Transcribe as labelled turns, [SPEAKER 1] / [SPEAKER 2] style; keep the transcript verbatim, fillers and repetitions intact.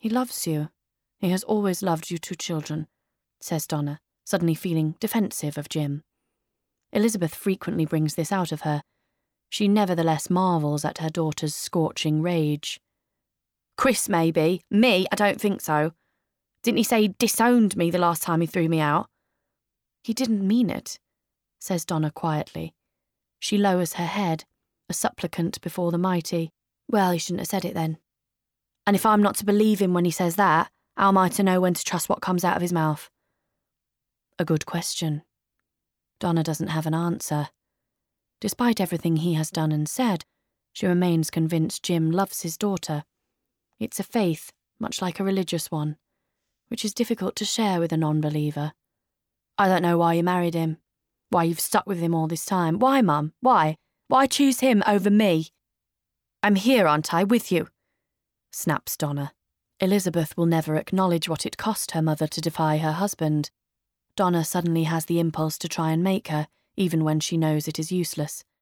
[SPEAKER 1] He loves you. He has always loved you two children, says Donna, suddenly feeling defensive of Jim. Elizabeth frequently brings this out of her. She nevertheless marvels at her daughter's scorching rage. Chris, maybe. Me, I don't think so. Didn't he say he disowned me the last time he threw me out? He didn't mean it, says Donna quietly. She lowers her head, a supplicant before the mighty. Well, he shouldn't have said it then. And if I'm not to believe him when he says that, how am I to know when to trust what comes out of his mouth? A good question. Donna doesn't have an answer. Despite everything he has done and said, she remains convinced Jim loves his daughter. It's a faith, much like a religious one, which is difficult to share with a non-believer. I don't know why you married him, why you've stuck with him all this time. Why, Mum? Why? Why choose him over me? I'm here, aren't I, with you? Snaps Donna. Elizabeth will never acknowledge what it cost her mother to defy her husband. Donna suddenly has the impulse to try and make her, even when she knows it is useless.